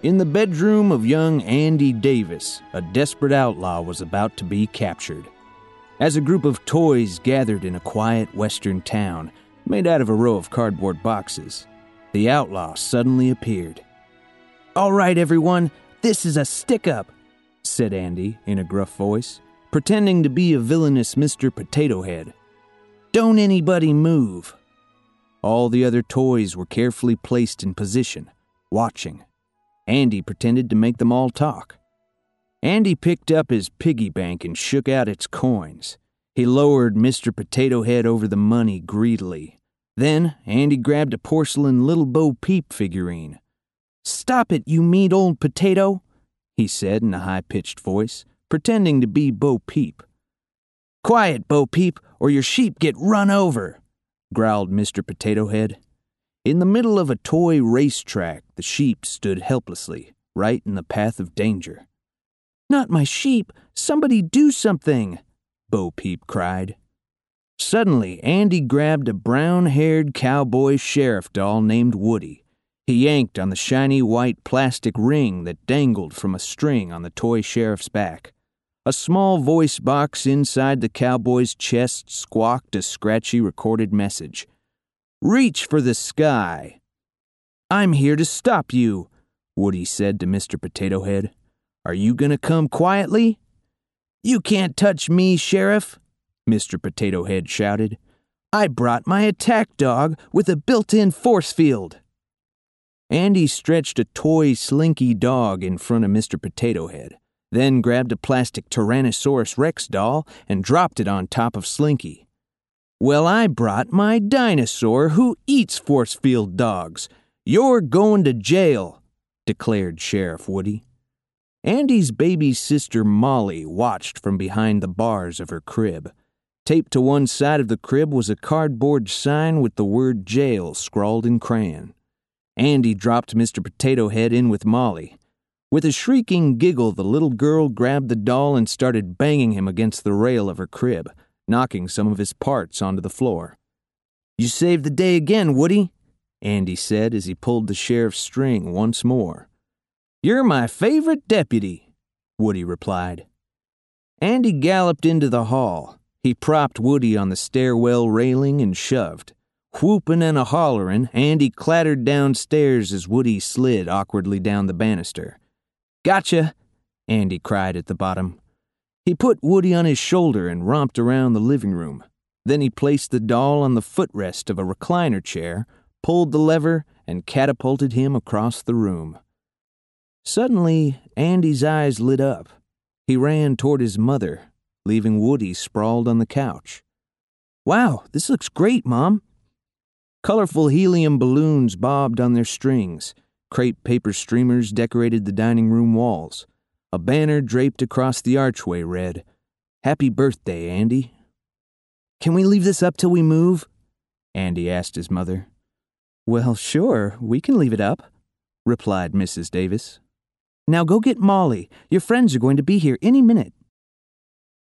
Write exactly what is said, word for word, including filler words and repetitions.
In the bedroom of young Andy Davis, a desperate outlaw was about to be captured. As a group of toys gathered in a quiet western town, made out of a row of cardboard boxes, the outlaw suddenly appeared. "All right, everyone, this is a stick-up," said Andy in a gruff voice, pretending to be a villainous Mister Potato Head. "Don't anybody move." All the other toys were carefully placed in position, watching. Andy pretended to make them all talk. Andy picked up his piggy bank and shook out its coins. He lowered Mister Potato Head over the money greedily. Then Andy grabbed a porcelain Little Bo Peep figurine. "Stop it, you mean old potato," he said in a high-pitched voice, pretending to be Bo Peep. "Quiet, Bo Peep, or your sheep get run over," growled Mister Potato Head. In the middle of a toy racetrack, the sheep stood helplessly, right in the path of danger. "Not my sheep! Somebody do something!" Bo Peep cried. Suddenly, Andy grabbed a brown-haired cowboy sheriff doll named Woody. He yanked on the shiny white plastic ring that dangled from a string on the toy sheriff's back. A small voice box inside the cowboy's chest squawked a scratchy recorded message. "Reach for the sky." "I'm here to stop you," Woody said to Mister Potato Head. "Are you gonna come quietly?" "You can't touch me, Sheriff," Mister Potato Head shouted. "I brought my attack dog with a built-in force field." Andy stretched a toy Slinky dog in front of Mister Potato Head, then grabbed a plastic Tyrannosaurus Rex doll and dropped it on top of Slinky. "Well, I brought my dinosaur who eats force field dogs. You're going to jail," declared Sheriff Woody. Andy's baby sister Molly watched from behind the bars of her crib. Taped to one side of the crib was a cardboard sign with the word jail scrawled in crayon. Andy dropped Mister Potato Head in with Molly. With a shrieking giggle, the little girl grabbed the doll and started banging him against the rail of her crib, knocking some of his parts onto the floor. "You saved the day again, Woody," Andy said as he pulled the sheriff's string once more. "You're my favorite deputy," Woody replied. Andy galloped into the hall. He propped Woody on the stairwell railing and shoved. Whooping and a-hollering, Andy clattered downstairs as Woody slid awkwardly down the banister. "Gotcha," Andy cried at the bottom. He put Woody on his shoulder and romped around the living room. Then he placed the doll on the footrest of a recliner chair, pulled the lever, and catapulted him across the room. Suddenly, Andy's eyes lit up. He ran toward his mother, leaving Woody sprawled on the couch. "Wow, this looks great, Mom." Colorful helium balloons bobbed on their strings. Crepe paper streamers decorated the dining room walls. A banner draped across the archway read, "Happy birthday, Andy." "Can we leave this up till we move?" Andy asked his mother. "Well, sure, we can leave it up," replied Missus Davis. "Now go get Molly. Your friends are going to be here any minute."